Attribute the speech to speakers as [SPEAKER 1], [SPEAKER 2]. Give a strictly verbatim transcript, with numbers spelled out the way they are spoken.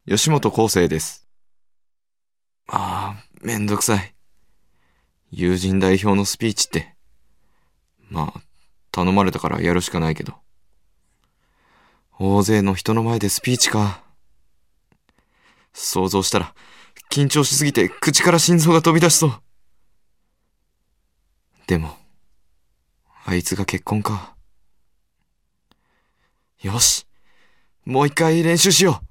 [SPEAKER 1] 吉本浩生です。ああ、めんどくさい。友人代表のスピーチって。まあ、頼まれたからやるしかないけど。大勢の人の前でスピーチか。想像したら、緊張しすぎて口から心臓が飛び出しそう。でも、あいつが結婚か。よし、もう一回練習しよう。